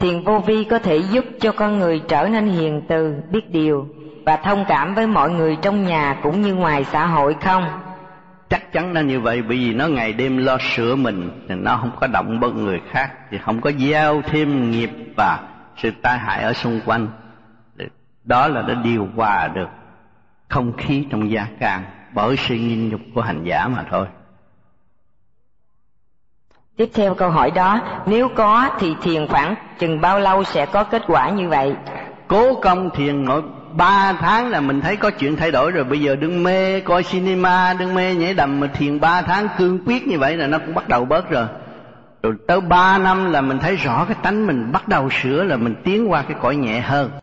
Thiền vô vi có thể giúp cho con người trở nên hiền từ, biết điều và thông cảm với mọi người trong nhà cũng như ngoài xã hội không? Chắc chắn là như vậy, bởi vì nó ngày đêm lo sửa mình, thì nó không có động bất người khác, thì không có gieo thêm nghiệp và sự tai hại ở xung quanh. Đó là nó điều hòa được không khí trong gia can bởi sự nhịn nhục của hành giả mà thôi. Tiếp theo câu hỏi đó, nếu có thì thiền khoảng chừng bao lâu sẽ có kết quả như vậy? Cố công thiền mỗi 3 tháng là mình thấy có chuyện thay đổi rồi. Bây giờ đừng mê coi cinema, đừng mê nhảy đầm, mà thiền 3 tháng cương quyết như vậy là nó cũng bắt đầu bớt rồi. Rồi tới 3 năm là mình thấy rõ cái tánh mình bắt đầu sửa, là mình tiến qua cái cõi nhẹ hơn.